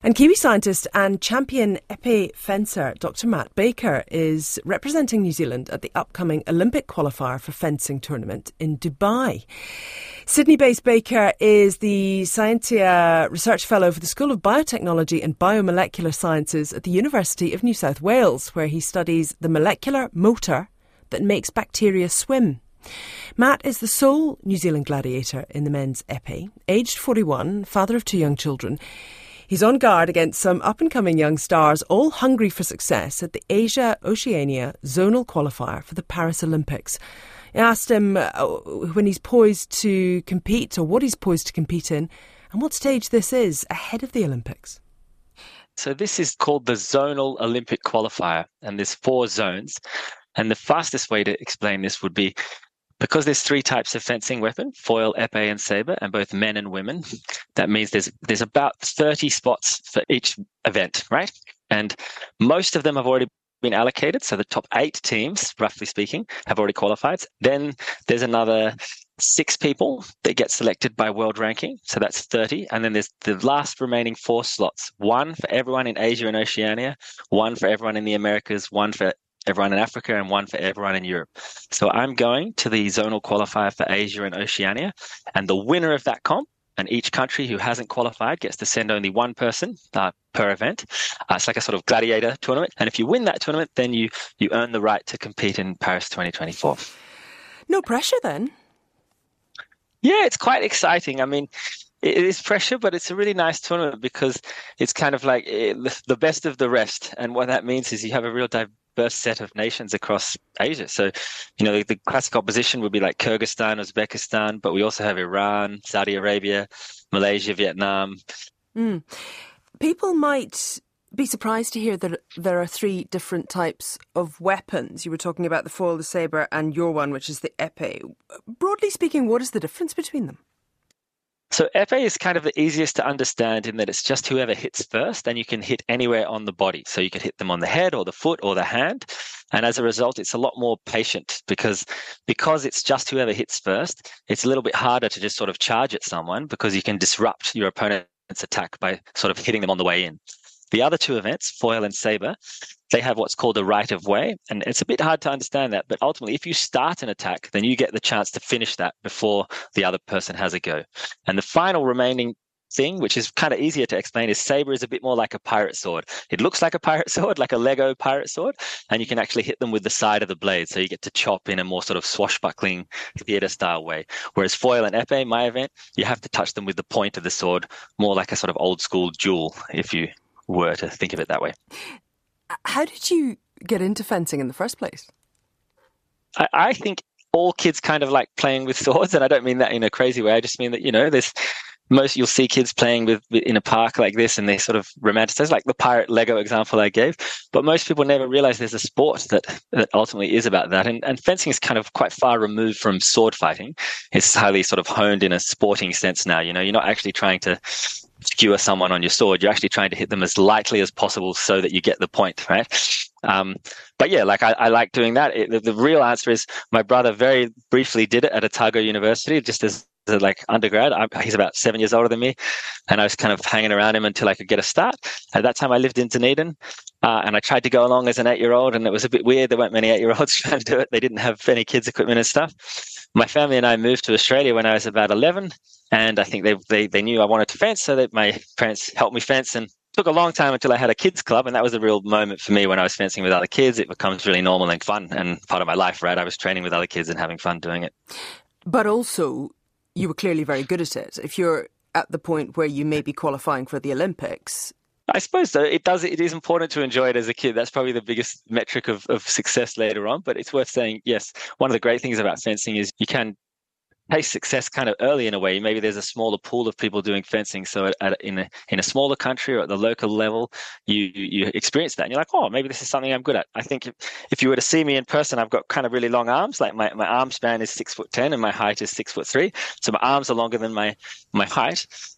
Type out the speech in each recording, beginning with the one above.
And Kiwi scientist and champion épée fencer Dr. Matt Baker is representing New Zealand at the upcoming Olympic qualifier for fencing tournament in Dubai. Sydney-based Baker is the Scientia Research Fellow for the School of Biotechnology and Biomolecular Sciences at the University of New South Wales, where he studies the molecular motor that makes bacteria swim. Matt is the sole New Zealand gladiator in the men's épée, aged 41, father of 2 young children. He's on guard against some up-and-coming young stars, all hungry for success at the Asia-Oceania zonal qualifier for the Paris Olympics. I asked him when he's poised to compete, or what he's poised to compete in, and what stage this is ahead of the Olympics. So this is called the Zonal Olympic Qualifier, and there's 4 zones. And the fastest way to explain this would be, because there's 3 types of fencing weapon, foil, épée and sabre, and both men and women, that means there's about 30 spots for each event, right? And most of them have already been allocated. So the top 8 teams, roughly speaking, have already qualified. Then there's another 6 people that get selected by world ranking. So that's 30. And then there's the last remaining 4 slots, 1 for everyone in Asia and Oceania, 1 for everyone in the Americas, 1 for everyone in Africa, and 1 for everyone in Europe. So I'm going to the zonal qualifier for Asia and Oceania, and the winner of that comp, and each country who hasn't qualified gets to send only 1 person per event. It's like a sort of gladiator tournament. And if you win that tournament, then you earn the right to compete in Paris 2024. No pressure then? Yeah, it's quite exciting. I mean, it is pressure, but it's a really nice tournament because it's kind of like the best of the rest. And what that means is you have a real diverse set of nations across Asia. So, the classic opposition would be like Kyrgyzstan, Uzbekistan, but we also have Iran, Saudi Arabia, Malaysia, Vietnam. People might be surprised to hear that there are 3 different types of weapons. You were talking about the foil, the sabre, and your one, which is the épée. Broadly speaking, what is the difference between them? So épée is kind of the easiest to understand in that it's just whoever hits first, and you can hit anywhere on the body. So you can hit them on the head or the foot or the hand. And as a result, it's a lot more patient because it's just whoever hits first. It's a little bit harder to just sort of charge at someone because you can disrupt your opponent's attack by sort of hitting them on the way in. The other 2 events, foil and sabre, they have what's called a right of way. And it's a bit hard to understand that. But ultimately, if you start an attack, then you get the chance to finish that before the other person has a go. And the final remaining thing, which is kind of easier to explain, is sabre is a bit more like a pirate sword. It looks like a pirate sword, like a Lego pirate sword, and you can actually hit them with the side of the blade. So you get to chop in a more sort of swashbuckling theatre style way. Whereas foil and épée, my event, you have to touch them with the point of the sword, more like a sort of old school duel, if you were to think of it that way. How did you get into fencing in the first place? I think all kids kind of like playing with swords, and I don't mean that in a crazy way. I just mean that, you'll see kids playing in a park like this, and they sort of romanticize, like the pirate Lego example I gave. But most people never realize there's a sport that ultimately is about that. And fencing is kind of quite far removed from sword fighting. It's highly sort of honed in a sporting sense now. You're not actually trying to skewer someone on your sword. You're actually trying to hit them as lightly as possible so that you get the point, right? But yeah, I like doing that. The real answer is my brother very briefly did it at Otago University, just as undergrad. He's about 7 years older than me, and I was kind of hanging around him until I could get a start. At that time, I lived in Dunedin, and I tried to go along as an 8-year-old, and it was a bit weird. There weren't many 8-year-olds trying to do it. They didn't have any kids' equipment and stuff. My family and I moved to Australia when I was about 11, and I think they knew I wanted to fence, so that my parents helped me fence, and took a long time until I had a kids club, and that was a real moment for me when I was fencing with other kids. It becomes really normal and fun and part of my life, right? I was training with other kids and having fun doing it. But also, you were clearly very good at it. If you're at the point where you may be qualifying for the Olympics. I suppose so. It is important to enjoy it as a kid. That's probably the biggest metric of success later on. But it's worth saying, yes, one of the great things about fencing is you can taste success kind of early in a way. Maybe there's a smaller pool of people doing fencing. So in a smaller country or at the local level, you experience that. And you're like, oh, maybe this is something I'm good at. I think if you were to see me in person, I've got kind of really long arms. Like my arm span is 6'10" and my height is 6'3". So my arms are longer than my height.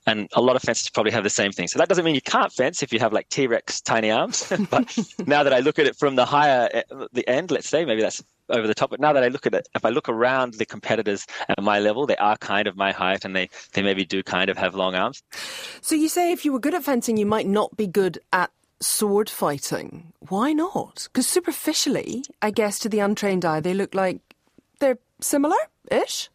And a lot of fencers probably have the same thing. So that doesn't mean you can't fence if you have like T-Rex tiny arms. But now that I look at it from the end, let's say, maybe that's over the top. But now that I look at it, if I look around the competitors at my level, they are kind of my height and they maybe do kind of have long arms. So you say if you were good at fencing, you might not be good at sword fighting. Why not? Because superficially, I guess to the untrained eye, they look like they're similar-ish.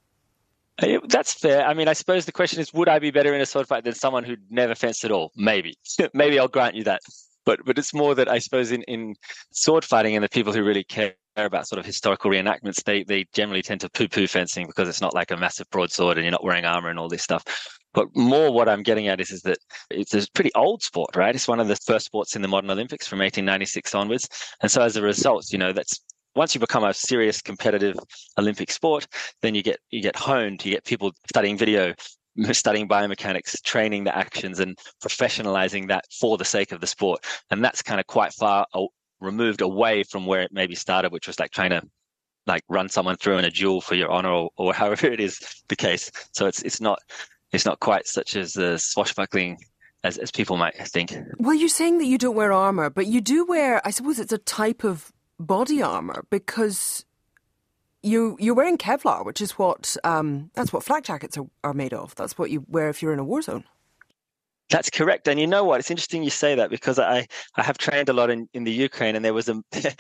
That's fair. I mean, I suppose the question is, would I be better in a sword fight than someone who'd never fenced at all? Maybe. Maybe I'll grant you that. But it's more that I suppose in sword fighting and the people who really care about sort of historical reenactments, they generally tend to poo-poo fencing because it's not like a massive broadsword and you're not wearing armor and all this stuff. But more what I'm getting at is that it's a pretty old sport, right? It's one of the first sports in the modern Olympics from 1896 onwards. And so as a result, that's once you become a serious competitive Olympic sport, then you get honed, you get people studying video, studying biomechanics, training the actions and professionalizing that for the sake of the sport. And that's kind of quite far removed away from where it maybe started, which was like trying to like run someone through in a duel for your honor or however it is the case. So it's not quite such as the swashbuckling as people might think. Well, you're saying that you don't wear armour, but you do wear, I suppose it's a type of body armour because you're wearing Kevlar, which is that's what flak jackets are made of. That's what you wear if you're in a war zone. That's correct. And you know what? It's interesting you say that because I have trained a lot in the Ukraine, and there was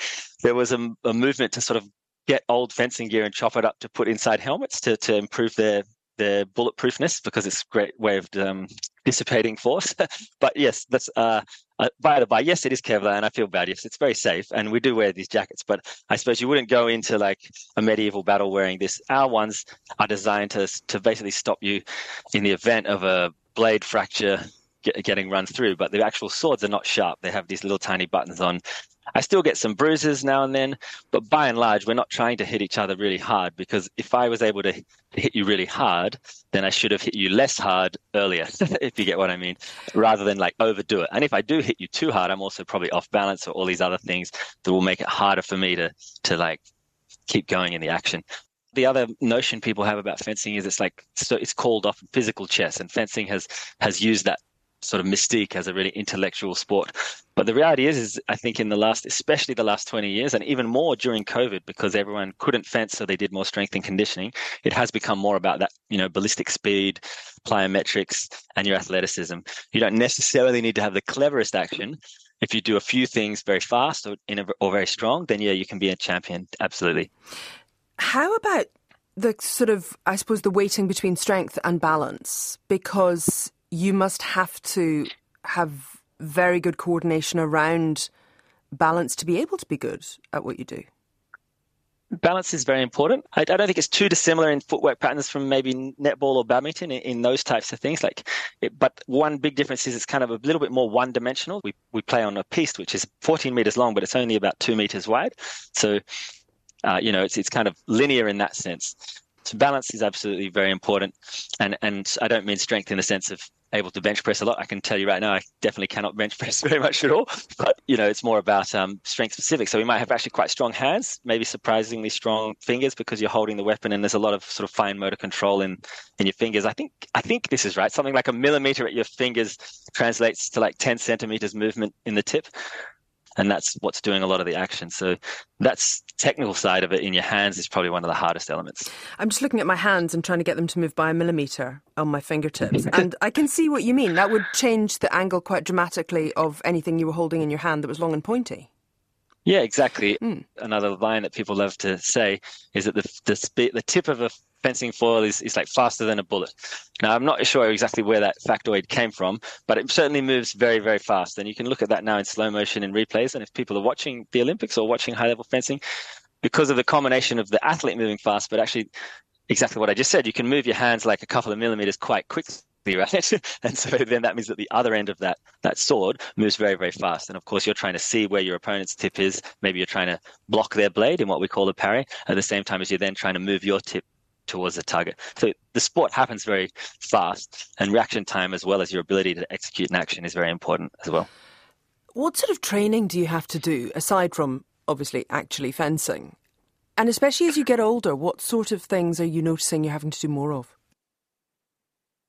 a movement to sort of get old fencing gear and chop it up to put inside helmets to improve their bulletproofness, because it's a great way of dissipating force. But yes, that's by the by, yes, it is Kevlar, and I feel bad. Yes, it's very safe, and we do wear these jackets. But I suppose you wouldn't go into like a medieval battle wearing this. Our ones are designed to basically stop you in the event of a blade fracture getting run through. But the actual swords are not sharp. They have these little tiny buttons on. I still get some bruises now and then, but by and large, we're not trying to hit each other really hard, because if I was able to hit you really hard, then I should have hit you less hard earlier, if you get what I mean, rather than like overdo it. And if I do hit you too hard, I'm also probably off balance or all these other things that will make it harder for me to like keep going in the action. The other notion people have about fencing is it's called often physical chess, and fencing has used that sort of mystique as a really intellectual sport. But the reality is I think especially the last 20 years, and even more during COVID, because everyone couldn't fence, so they did more strength and conditioning, it has become more about that, ballistic speed, plyometrics, and your athleticism. You don't necessarily need to have the cleverest action. If you do a few things very fast or very strong, then yeah, you can be a champion. Absolutely. How about the sort of, I suppose, the weighting between strength and balance? Because you must have to have very good coordination around balance to be able to be good at what you do. Balance is very important. I don't think it's too dissimilar in footwork patterns from maybe netball or badminton in those types of things. But one big difference is it's kind of a little bit more one-dimensional. We play on a piste which is 14 meters long, but it's only about 2 meters wide. So, it's kind of linear in that sense. So balance is absolutely very important. And I don't mean strength in the sense of able to bench press a lot. I can tell you right now, I definitely cannot bench press very much at all. But, it's more about strength specific. So we might have actually quite strong hands, maybe surprisingly strong fingers because you're holding the weapon and there's a lot of sort of fine motor control in your fingers. I think this is right. Something like a millimeter at your fingers translates to like 10 centimeters movement in the tip. And that's what's doing a lot of the action. So that's technical side of it in your hands is probably one of the hardest elements. I'm just looking at my hands and trying to get them to move by a millimetre on my fingertips. And I can see what you mean. That would change the angle quite dramatically of anything you were holding in your hand that was long and pointy. Yeah, exactly. Another line that people love to say is that the tip of a fencing foil is like faster than a bullet. Now, I'm not sure exactly where that factoid came from, but it certainly moves very, very fast. And you can look at that now in slow motion in replays. And if people are watching the Olympics or watching high-level fencing, because of the combination of the athlete moving fast, but actually exactly what I just said, you can move your hands like a couple of millimeters quite quickly. Right? And so then that means that the other end of that sword moves very, very fast. And of course, you're trying to see where your opponent's tip is. Maybe you're trying to block their blade in what we call a parry at the same time as you're then trying to move your tip towards the target. So the sport happens very fast, and reaction time as well as your ability to execute an action is very important as well. What sort of training do you have to do, aside from obviously actually fencing? And especially as you get older, what sort of things are you noticing you're having to do more of?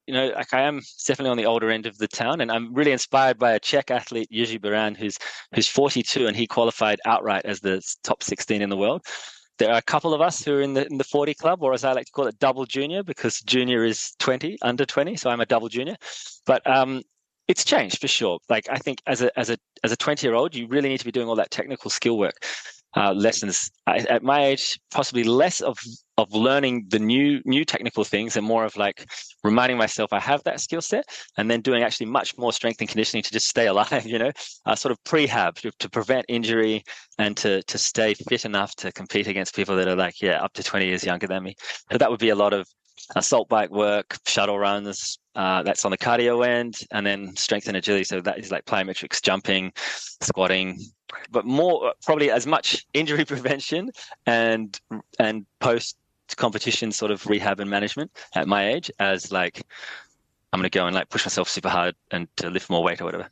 like I am definitely on the older end of the town, and I'm really inspired by a Czech athlete, Jiří Beran, who's 42, and he qualified outright as the top 16 in the world. There are a couple of us who are in the 40 club, or as I like to call it, double junior, because junior is 20, under 20, so I'm a double junior. But it's changed for sure. Like I think as a 20-year-old, you really need to be doing all that technical skill work. Lessons at my age, possibly less of learning the new technical things and more of like reminding myself I have that skill set, and then doing actually much more strength and conditioning to just stay alive, sort of prehab to prevent injury and to stay fit enough to compete against people that are like, up to 20 years younger than me. So that would be a lot of assault bike work, shuttle runs, that's on the cardio end, and then strength and agility. So that is like plyometrics, jumping, squatting, but more probably as much injury prevention and post competition sort of rehab and management at my age as like I'm going to go and like push myself super hard and to lift more weight or whatever.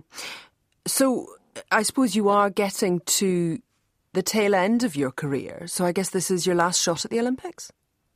So I suppose you are getting to the tail end of your career. So I guess this is your last shot at the Olympics?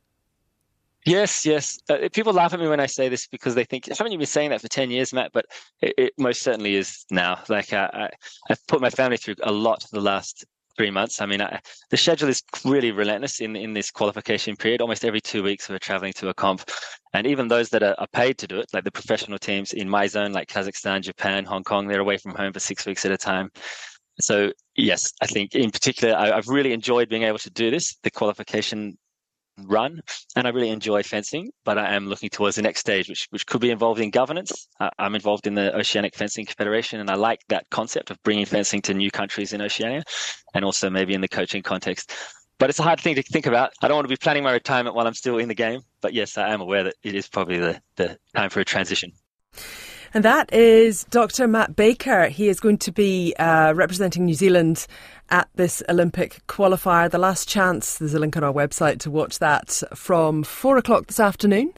Yes. People laugh at me when I say this because they think, haven't you been saying that for 10 years, Matt? But it most certainly is now. Like I've put my family through a lot the last 3 months. I mean, the schedule is really relentless in this qualification period. Almost every 2 weeks we're traveling to a comp. And even those that are paid to do it, like the professional teams in my zone, like Kazakhstan, Japan, Hong Kong, they're away from home for 6 weeks at a time. So yes, I think in particular, I've really enjoyed being able to do this, the qualification run, and I really enjoy fencing, but I am looking towards the next stage, which could be involved in governance. I'm involved in the Oceanic Fencing Confederation, and I like that concept of bringing fencing to new countries in Oceania, and also maybe in the coaching context. But it's a hard thing to think about. I don't want to be planning my retirement while I'm still in the game, but yes, I am aware that it is probably the time for a transition. And that is Dr. Matt Baker. He is going to be representing New Zealand at this Olympic qualifier. The last chance, there's a link on our website to watch that from 4 o'clock this afternoon.